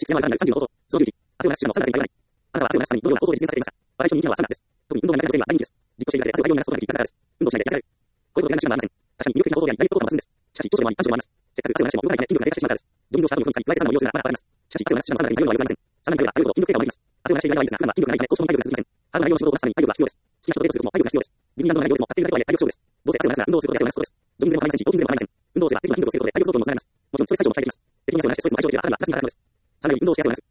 必要なる30のこと、上流時、汗を流す手段をさらにあなたは汗を流すためにどのような方法で実現されていますか。大人気なのは3段です。特に運動が苦手な女性には大人気です。実行しているだけで汗を大量に流すことができるからです。運動しないで痩せられる。こういうことで何の手段もありません。確かに魅力的な方法であり、やりたいことも抜群です。しかし、女性の場合に男女もあります。せっかく汗を流しても動かないため筋力が低下してしまうからです。ドミノをした後に分散に加えて3段の様子がまだ現れます。しかし、汗を流す手段の3段に対応はよくありません。3段に対応はあるほど筋力低下もあります。汗を流している間はいいですが、普段は筋力がないため、交渉の体力が続きません。肌の内容の仕事を出すために体力が必要です。好きな人とデートすることも体力が必要です。ディズニーランドの内容でも立っているだけとはいえ体力勝負です。どうせ汗を流すなら運動をすることで汗を流すことです。ジョギングでも構いませんし、ウォーキングでも構いません。運動をすれば適度な筋力をつけることで体力増強にもつながります。もちろんストレス解消も最適です。適度な汗を流すストレス解消であればプラスに働くのです。さらに運動をし汗を流す。